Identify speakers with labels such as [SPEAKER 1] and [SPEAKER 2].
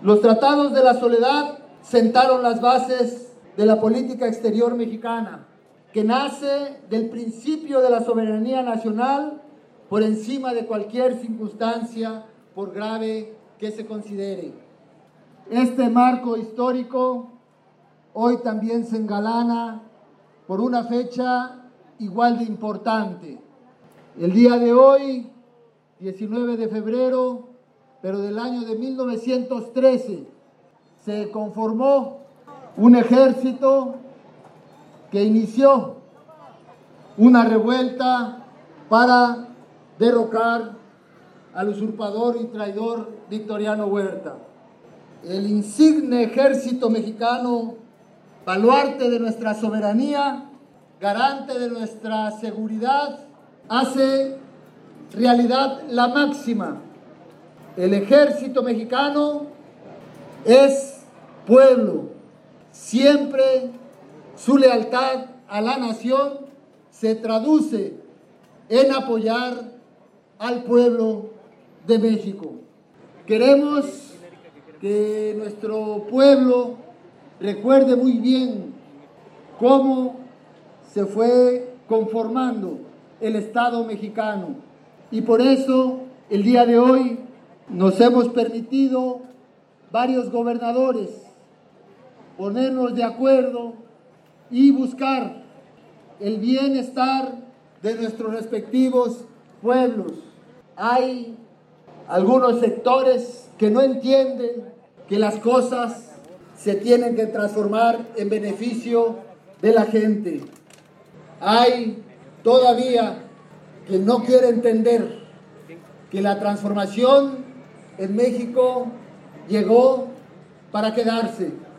[SPEAKER 1] Los tratados de la soledad sentaron las bases de la política exterior mexicana, que nace del principio de la soberanía nacional por encima de cualquier circunstancia, por grave que se considere. Este marco histórico hoy también se engalana por una fecha igual de importante. El día de hoy, 19 de febrero, pero del año de 1913, se conformó un ejército que inició una revuelta para derrocar al usurpador y traidor Victoriano Huerta. El insigne ejército mexicano, baluarte de nuestra soberanía, garante de nuestra seguridad, hace realidad la máxima. El ejército mexicano es pueblo. Siempre su lealtad a la nación se traduce en apoyar al pueblo de México. Queremos que nuestro pueblo recuerde muy bien cómo se fue conformando el Estado mexicano. Y por eso, el día de hoy, nos hemos permitido varios gobernadores ponernos de acuerdo y buscar el bienestar de nuestros respectivos pueblos. Hay algunos sectores que no entienden que las cosas se tienen que transformar en beneficio de la gente. Hay todavía que no quiere entender que la transformación en México llegó para quedarse.